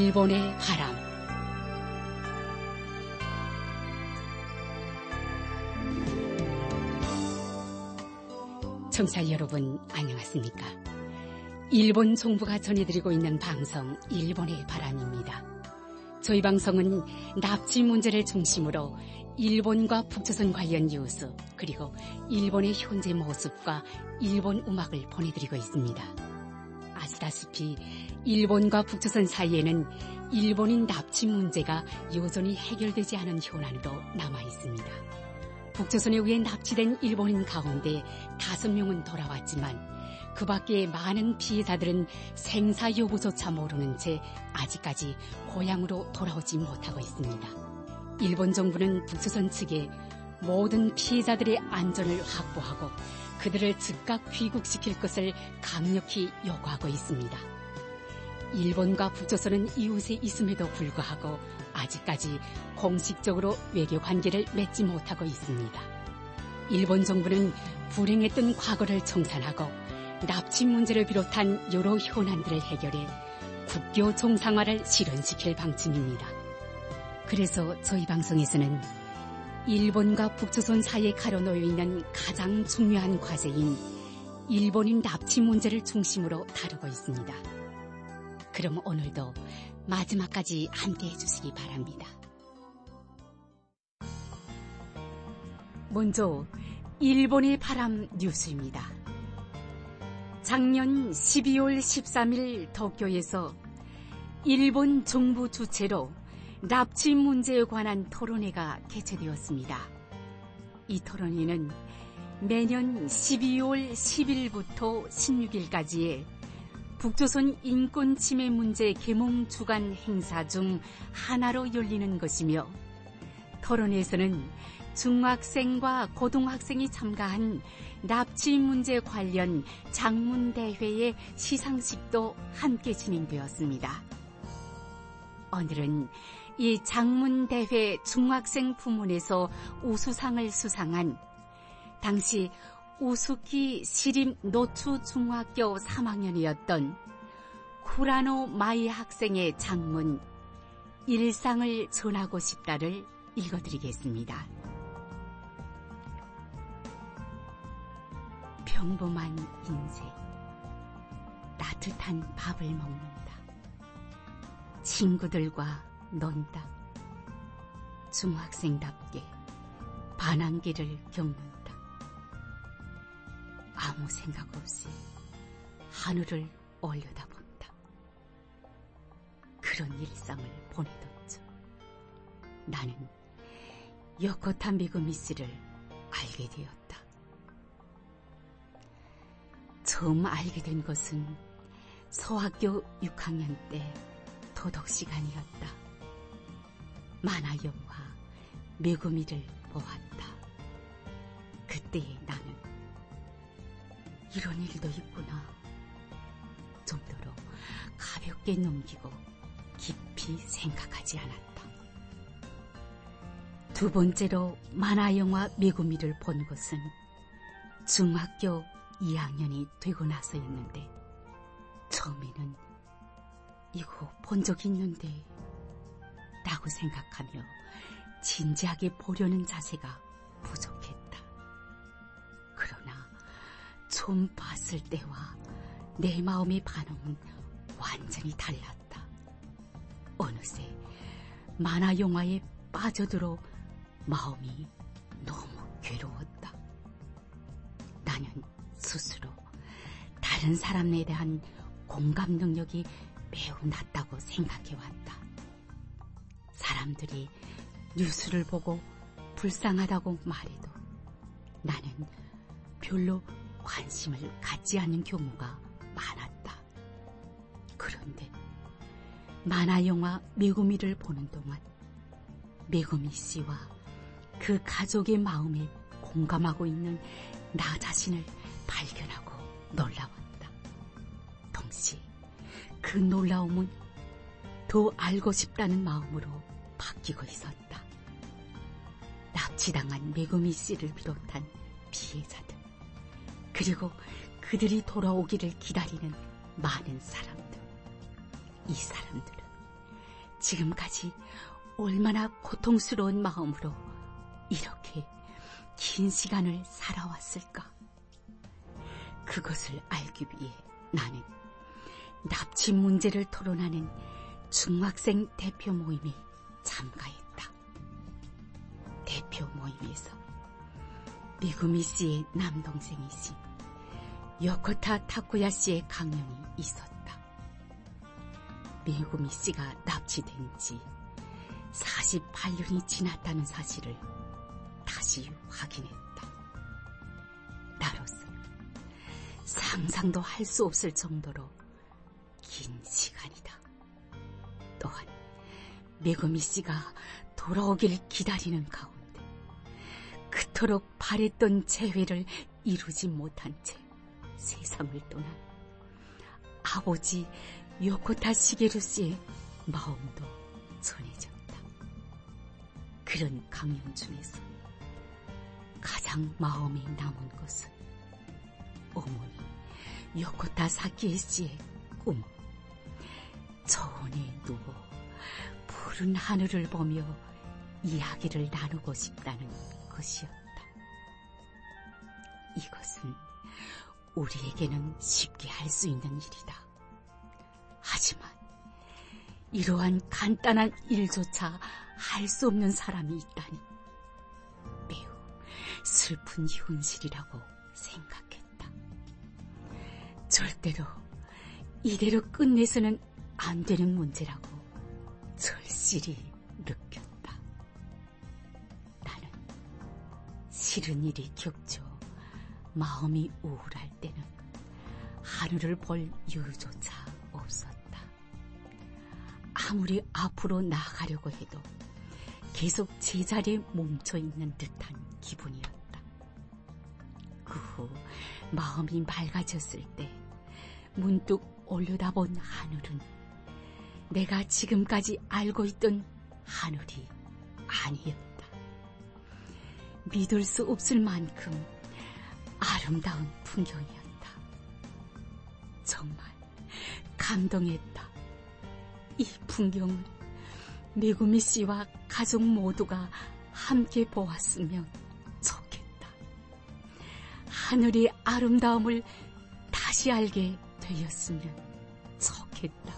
일본의 바람. 청취자 여러분, 안녕하십니까? 일본 정부가 전해드리고 있는 방송 일본의 바람입니다. 저희 방송은 납치 문제를 중심으로 일본과 북조선 관련 뉴스, 그리고 일본의 현재 모습과 일본 음악을 보내드리고 있습니다. 아시다시피 일본과 북조선 사이에는 일본인 납치 문제가 여전히 해결되지 않은 현안으로 남아 있습니다. 북조선에 의해 납치된 일본인 가운데 5명은 돌아왔지만 그 밖에 많은 피해자들은 생사 여부조차 모르는 채 아직까지 고향으로 돌아오지 못하고 있습니다. 일본 정부는 북조선 측에 모든 피해자들의 안전을 확보하고 그들을 즉각 귀국시킬 것을 강력히 요구하고 있습니다. 일본과 북조선은 이웃에 있음에도 불구하고 아직까지 공식적으로 외교 관계를 맺지 못하고 있습니다. 일본 정부는 불행했던 과거를 청산하고 납치 문제를 비롯한 여러 현안들을 해결해 국교 정상화를 실현시킬 방침입니다. 그래서 저희 방송에서는 일본과 북조선 사이에 가려놓여 있는 가장 중요한 과제인 일본인 납치 문제를 중심으로 다루고 있습니다. 그럼 오늘도 마지막까지 함께해 주시기 바랍니다. 먼저 일본의 바람 뉴스입니다. 작년 12월 13일 도쿄에서 일본 정부 주최로 납치 문제에 관한 토론회가 개최되었습니다. 이 토론회는 매년 12월 10일부터 16일까지의 북조선 인권 침해 문제 계몽 주간 행사 중 하나로 열리는 것이며, 토론회에서는 중학생과 고등학생이 참가한 납치 문제 관련 장문대회의 시상식도 함께 진행되었습니다. 오늘은 이 장문대회 중학생 부문에서 우수상을 수상한 당시 우스키 시립 노추중학교 3학년이었던 쿠라노 마이 학생의 장문 일상을 전하고 싶다를 읽어드리겠습니다. 평범한 인생, 따뜻한 밥을 먹는다. 친구들과 논다. 중학생답게 반항기를 겪는다. 아무 생각 없이 하늘을 올려다본다. 그런 일상을 보내던 중 나는 요코타 미구미 씨를 알게 되었다. 처음 알게 된 것은 소학교 6학년 때 도덕 시간이었다. 만화 영화 미구미를 보았다. 그때 나는 이런 일도 있구나 정도로 가볍게 넘기고 깊이 생각하지 않았다. 두 번째로 만화 영화 미구미를 본 것은 중학교 2학년이 되고 나서였는데, 처음에는 이거 본 적 있는데 라고 생각하며 진지하게 보려는 자세가 부족했다. 그러나 처음 봤을 때와 내 마음의 반응은 완전히 달랐다. 어느새 만화 영화에 빠져들어 마음이 너무 괴로웠다. 나는 스스로 다른 사람에 대한 공감 능력이 매우 낮다고 생각해왔다. 사람들이 뉴스를 보고 불쌍하다고 말해도 나는 별로 관심을 갖지 않는 경우가 많았다. 그런데 만화 영화 메구미를 보는 동안 메구미 씨와 그 가족의 마음에 공감하고 있는 나 자신을 발견하고 놀라웠다. 동시에 그 놀라움은 더 알고 싶다는 마음으로 바뀌고 있었다. 납치당한 메구미 씨를 비롯한 피해자들, 그리고 그들이 돌아오기를 기다리는 많은 사람들. 이 사람들은 지금까지 얼마나 고통스러운 마음으로 이렇게 긴 시간을 살아왔을까? 그것을 알기 위해 나는 납치 문제를 토론하는 중학생 대표 모임에 참가했다. 대표 모임에서 미구미 씨의 남동생이신 요코타 타쿠야 씨의 강연이 있었다. 미구미 씨가 납치된 지 48년이 지났다는 사실을 다시 확인했다. 나로서는 상상도 할 수 없을 정도로 긴 시간이다. 또한 미구미 씨가 돌아오길 기다리는 가운데 그토록 바랬던 재회를 이루지 못한 채 세상을 떠난 아버지 요코타 시게루 씨의 마음도 전해졌다. 그런 강연 중에서 가장 마음에 남은 것은 어머니 요코타 사키에 씨의 꿈, 저온에 누워 푸른 하늘을 보며 이야기를 나누고 싶다는 것이었다. 이것은 우리에게는 쉽게 할 수 있는 일이다. 하지만 이러한 간단한 일조차 할 수 없는 사람이 있다니 매우 슬픈 현실이라고 생각했다. 절대로 이대로 끝내서는 안 되는 문제라고 절실히 느꼈다. 나는 싫은 일이 겹쳐 마음이 우울할 때는 하늘을 볼 여유조차 없었다. 아무리 앞으로 나아가려고 해도 계속 제자리에 멈춰있는 듯한 기분이었다. 그 후 마음이 맑아졌을 때 문득 올려다본 하늘은 내가 지금까지 알고 있던 하늘이 아니었다. 믿을 수 없을 만큼 아름다운 풍경이었다. 정말 감동했다. 이 풍경을 메구미 씨와 가족 모두가 함께 보았으면 좋겠다. 하늘의 아름다움을 다시 알게 되었으면 좋겠다.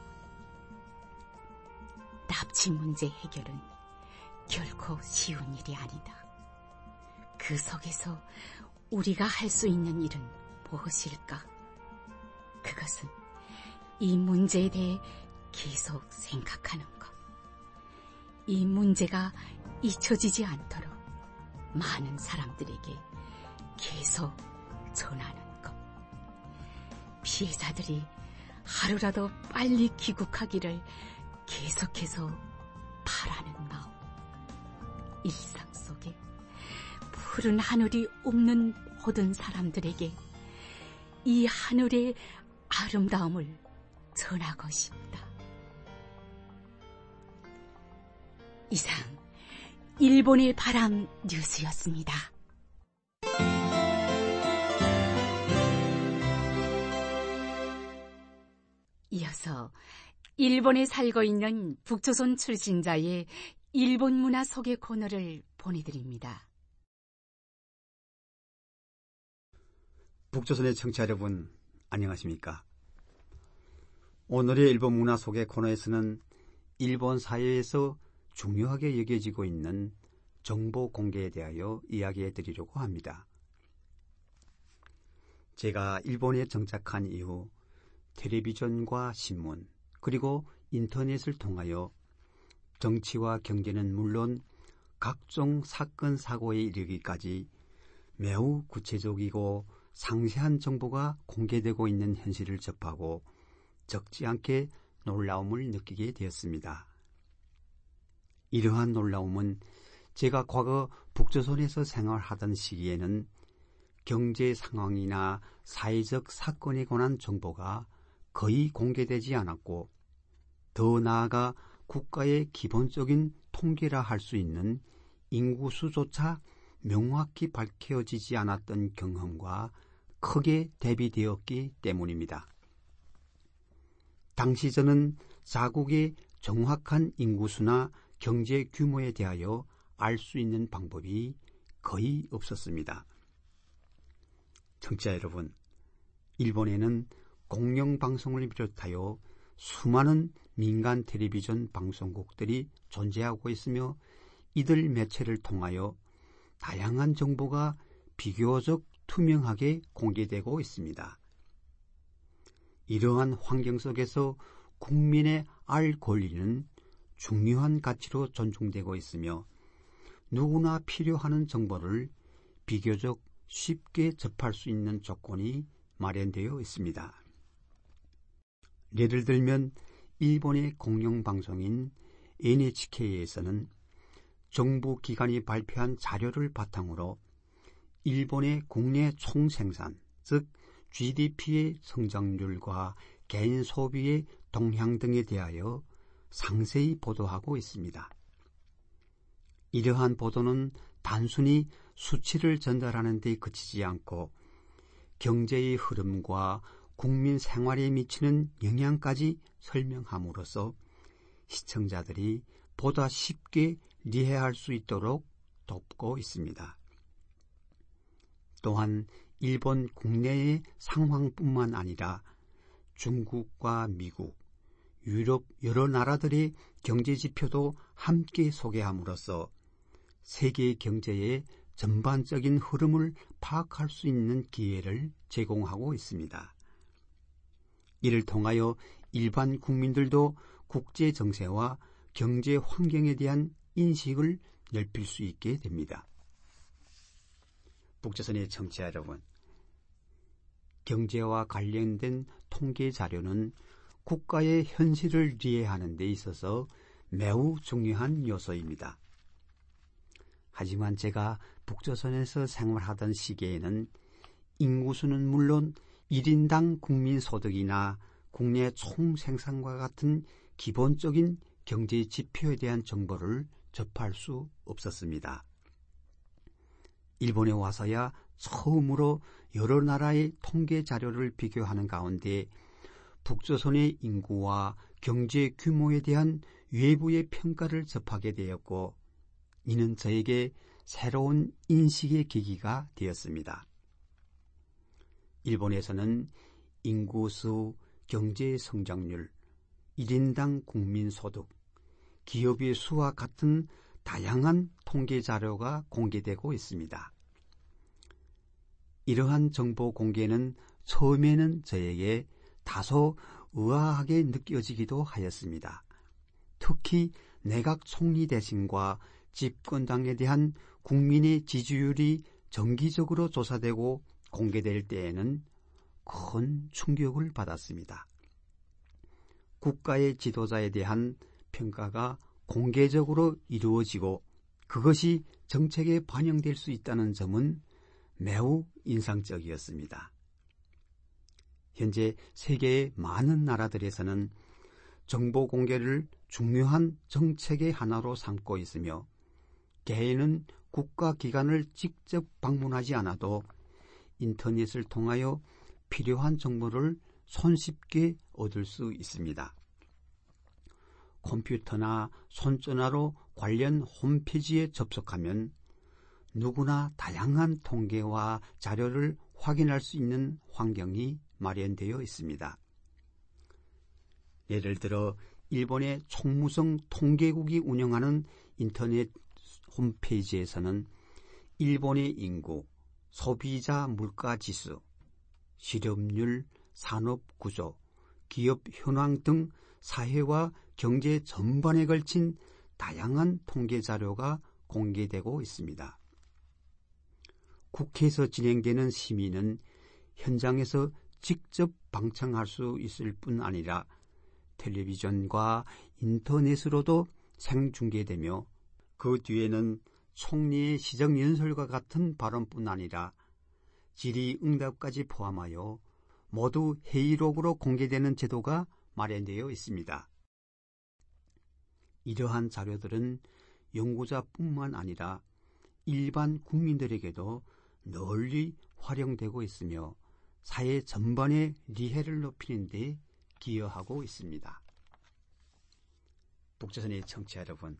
납치 문제 해결은 결코 쉬운 일이 아니다. 그 속에서 우리가 할 수 있는 일은 무엇일까? 그것은 이 문제에 대해 계속 생각하는 것. 이 문제가 잊혀지지 않도록 많은 사람들에게 계속 전하는 것. 피해자들이 하루라도 빨리 귀국하기를 계속해서 바라는 마음. 일상 속에 푸른 하늘이 없는 모든 사람들에게 이 하늘의 아름다움을 전하고 싶다. 이상 일본의 바람 뉴스였습니다. 이어서 일본에 살고 있는 북조선 출신자의 일본 문화 소개 코너를 보내드립니다. 북조선의 청취자 여러분, 안녕하십니까? 오늘의 일본 문화 소개 코너에서는 일본 사회에서 중요하게 여겨지고 있는 정보 공개에 대하여 이야기해 드리려고 합니다. 제가 일본에 정착한 이후 텔레비전과 신문, 그리고 인터넷을 통하여 정치와 경제는 물론 각종 사건, 사고에 이르기까지 매우 구체적이고 상세한 정보가 공개되고 있는 현실을 접하고 적지 않게 놀라움을 느끼게 되었습니다. 이러한 놀라움은 제가 과거 북조선에서 생활하던 시기에는 경제 상황이나 사회적 사건에 관한 정보가 거의 공개되지 않았고, 더 나아가 국가의 기본적인 통계라 할 수 있는 인구수조차 명확히 밝혀지지 않았던 경험과 크게 대비되었기 때문입니다. 당시 저는 자국의 정확한 인구수나 경제 규모에 대하여 알 수 있는 방법이 거의 없었습니다. 청취자 여러분, 일본에는 공영방송을 비롯하여 수많은 민간 텔레비전 방송국들이 존재하고 있으며 이들 매체를 통하여 다양한 정보가 비교적 투명하게 공개되고 있습니다. 이러한 환경 속에서 국민의 알 권리는 중요한 가치로 존중되고 있으며 누구나 필요한 정보를 비교적 쉽게 접할 수 있는 조건이 마련되어 있습니다. 예를 들면 일본의 공영방송인 NHK에서는 정부 기관이 발표한 자료를 바탕으로 일본의 국내 총생산, 즉 GDP의 성장률과 개인 소비의 동향 등에 대하여 상세히 보도하고 있습니다. 이러한 보도는 단순히 수치를 전달하는 데 그치지 않고 경제의 흐름과 국민 생활에 미치는 영향까지 설명함으로써 시청자들이 보다 쉽게 이해할 수 있도록 돕고 있습니다. 또한 일본 국내의 상황뿐만 아니라 중국과 미국, 유럽 여러 나라들의 경제 지표도 함께 소개함으로써 세계 경제의 전반적인 흐름을 파악할 수 있는 기회를 제공하고 있습니다. 이를 통하여 일반 국민들도 국제 정세와 경제 환경에 대한 인식을 넓힐 수 있게 됩니다. 북조선의 청취자 여러분, 경제와 관련된 통계 자료는 국가의 현실을 이해하는 데 있어서 매우 중요한 요소입니다. 하지만 제가 북조선에서 생활하던 시기에는 인구수는 물론 1인당 국민소득이나 국내 총생산과 같은 기본적인 경제 지표에 대한 정보를 접할 수 없었습니다. 일본에 와서야 처음으로 여러 나라의 통계 자료를 비교하는 가운데 북조선의 인구와 경제 규모에 대한 외부의 평가를 접하게 되었고, 이는 저에게 새로운 인식의 계기가 되었습니다. 일본에서는 인구수, 경제 성장률, 1인당 국민소득, 기업의 수와 같은 다양한 통계 자료가 공개되고 있습니다. 이러한 정보 공개는 처음에는 저에게 다소 의아하게 느껴지기도 하였습니다. 특히 내각 총리 대신과 집권당에 대한 국민의 지지율이 정기적으로 조사되고 공개될 때에는 큰 충격을 받았습니다. 국가의 지도자에 대한 평가가 공개적으로 이루어지고 그것이 정책에 반영될 수 있다는 점은 매우 인상적이었습니다. 현재 세계의 많은 나라들에서는 정보 공개를 중요한 정책의 하나로 삼고 있으며 개인은 국가기관을 직접 방문하지 않아도 인터넷을 통하여 필요한 정보를 손쉽게 얻을 수 있습니다. 컴퓨터나 손전화로 관련 홈페이지에 접속하면 누구나 다양한 통계와 자료를 확인할 수 있는 환경이 마련되어 있습니다. 예를 들어 일본의 총무성 통계국이 운영하는 인터넷 홈페이지에서는 일본의 인구, 소비자 물가지수, 실업률, 산업구조, 기업 현황 등 사회와 경제 전반에 걸친 다양한 통계 자료가 공개되고 있습니다. 국회에서 진행되는 심의는 현장에서 직접 방청할 수 있을 뿐 아니라 텔레비전과 인터넷으로도 생중계되며 그 뒤에는 총리의 시정연설과 같은 발언뿐 아니라 질의응답까지 포함하여 모두 회의록으로 공개되는 제도가 마련되어 있습니다. 이러한 자료들은 연구자뿐만 아니라 일반 국민들에게도 널리 활용되고 있으며 사회 전반의 이해를 높이는 데 기여하고 있습니다. 북조선의 청취자 여러분,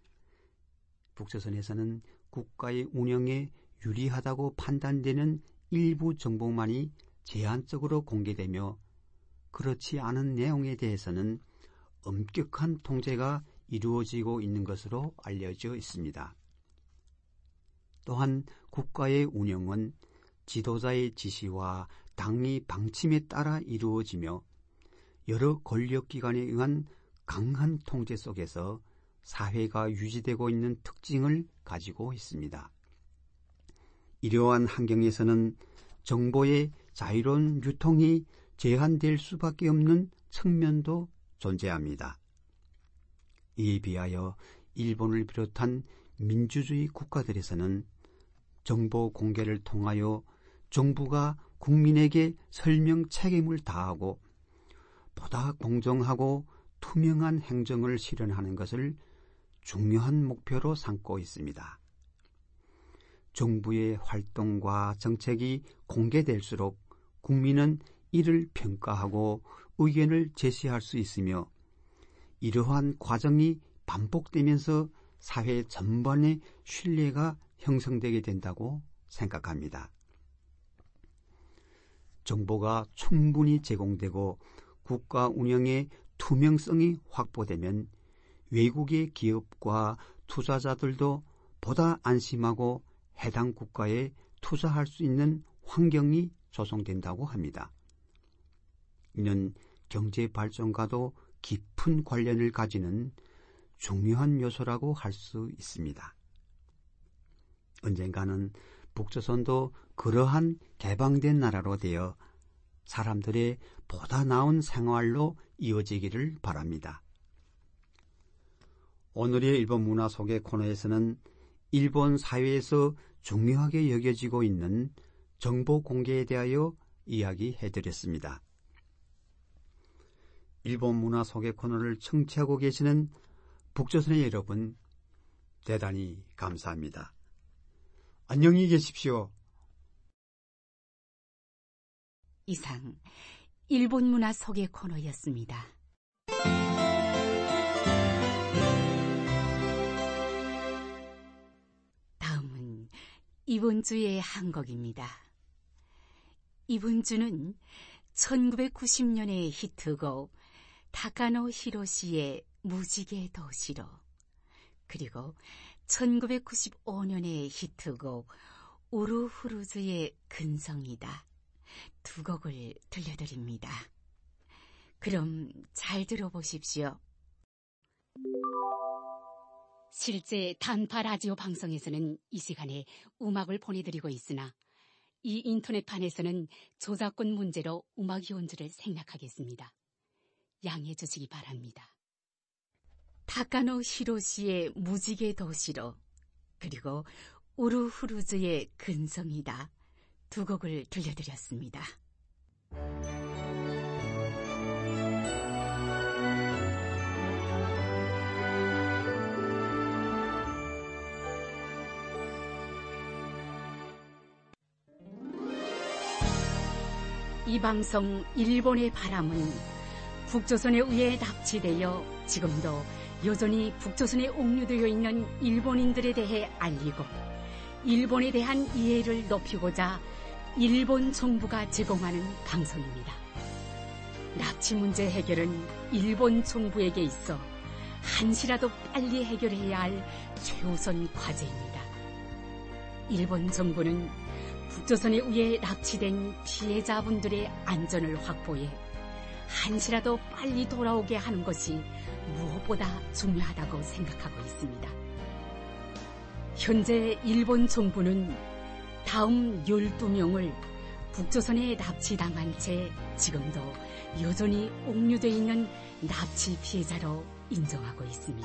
북조선에서는 국가의 운영에 유리하다고 판단되는 일부 정보만이 제한적으로 공개되며 그렇지 않은 내용에 대해서는 엄격한 통제가 이루어지고 있는 것으로 알려져 있습니다. 또한 국가의 운영은 지도자의 지시와 당의 방침에 따라 이루어지며 여러 권력기관에 의한 강한 통제 속에서 사회가 유지되고 있는 특징을 가지고 있습니다. 이러한 환경에서는 정보의 자유로운 유통이 제한될 수밖에 없는 측면도 존재합니다. 이에 비하여 일본을 비롯한 민주주의 국가들에서는 정보 공개를 통하여 정부가 국민에게 설명 책임을 다하고 보다 공정하고 투명한 행정을 실현하는 것을 중요한 목표로 삼고 있습니다. 정부의 활동과 정책이 공개될수록 국민은 이를 평가하고 의견을 제시할 수 있으며 이러한 과정이 반복되면서 사회 전반의 신뢰가 형성되게 된다고 생각합니다. 정보가 충분히 제공되고 국가 운영의 투명성이 확보되면 외국의 기업과 투자자들도 보다 안심하고 해당 국가에 투자할 수 있는 환경이 조성된다고 합니다. 이는 경제 발전과도 깊은 관련을 가지는 중요한 요소라고 할 수 있습니다. 언젠가는 북조선도 그러한 개방된 나라로 되어 사람들의 보다 나은 생활로 이어지기를 바랍니다. 오늘의 일본 문화 소개 코너에서는 일본 사회에서 중요하게 여겨지고 있는 정보 공개에 대하여 이야기해드렸습니다. 일본 문화 소개 코너를 청취하고 계시는 북조선의 여러분, 대단히 감사합니다. 안녕히 계십시오. 이상 일본 문화 소개 코너였습니다. 다음은 이번 주의 한 곡입니다. 이번 주는 1990년의 히트곡 타카노 히로시의 무지개 도시로, 그리고 1995년의 히트곡 우르후루즈의 근성이다, 두 곡을 들려드립니다. 그럼 잘 들어보십시오. 실제 단파 라디오 방송에서는 이 시간에 음악을 보내드리고 있으나 이 인터넷판에서는 저작권 문제로 음악이 온 줄을 생략하겠습니다. 양해해 주시기 바랍니다. 타카노 히로시의 무지개 도시로, 그리고 우르후루즈의 근성이다, 두 곡을 들려드렸습니다. 이 방송 일본의 바람은 북조선에 의해 납치되어 지금도 여전히 북조선에 옥류되어 있는 일본인들에 대해 알리고 일본에 대한 이해를 높이고자 일본 정부가 제공하는 방송입니다. 납치 문제 해결은 일본 정부에게 있어 한시라도 빨리 해결해야 할 최우선 과제입니다. 일본 정부는 북조선에 의해 납치된 피해자분들의 안전을 확보해 한시라도 빨리 돌아오게 하는 것이 무엇보다 중요하다고 생각하고 있습니다. 현재 일본 정부는 다음 12명을 북조선에 납치당한 채 지금도 여전히 옥류되어 있는 납치 피해자로 인정하고 있습니다.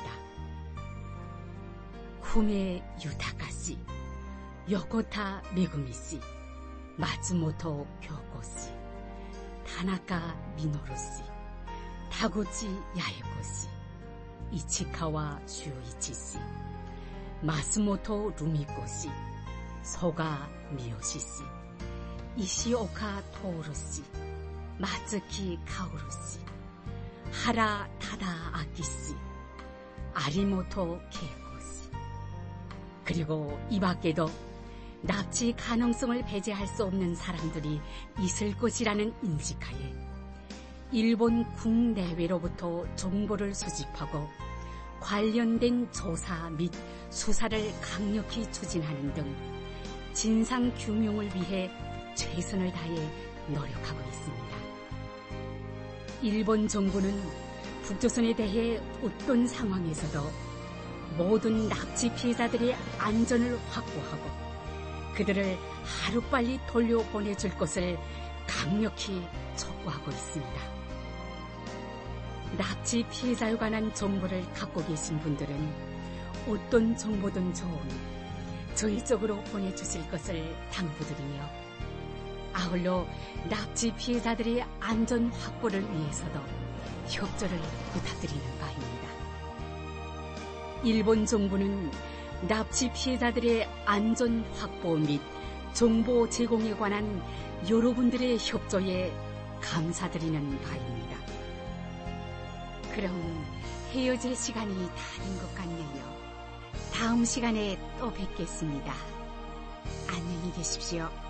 후메 유타카 씨, 요코타 메구미 씨, 마츠모토 교코 씨, 타나카 미노루 씨, 타구치 야에코 씨, 이치카와 슈이치 씨, 마스모토 루미코 씨, 소가 미요시 씨, 이시오카 토오루 씨, 마츠키 카오루 씨, 하라 타다 아키 씨, 아리모토 케이코스. 그리고 이 밖에도 납치 가능성을 배제할 수 없는 사람들이 있을 것이라는 인식하에 일본 국내외로부터 정보를 수집하고 관련된 조사 및 수사를 강력히 추진하는 등 진상 규명을 위해 최선을 다해 노력하고 있습니다. 일본 정부는 북조선에 대해 어떤 상황에서도 모든 납치 피해자들의 안전을 확보하고 그들을 하루빨리 돌려보내줄 것을 강력히 촉구하고 있습니다. 납치 피해자에 관한 정보를 갖고 계신 분들은 어떤 정보든 좋으니 저희 쪽으로 보내주실 것을 당부드리며 아울러 납치 피해자들의 안전 확보를 위해서도 협조를 부탁드리는 바입니다. 일본 정부는 납치 피해자들의 안전 확보 및 정보 제공에 관한 여러분들의 협조에 감사드리는 바입니다. 그럼 헤어질 시간이 다 된 것 같네요. 다음 시간에 또 뵙겠습니다. 안녕히 계십시오.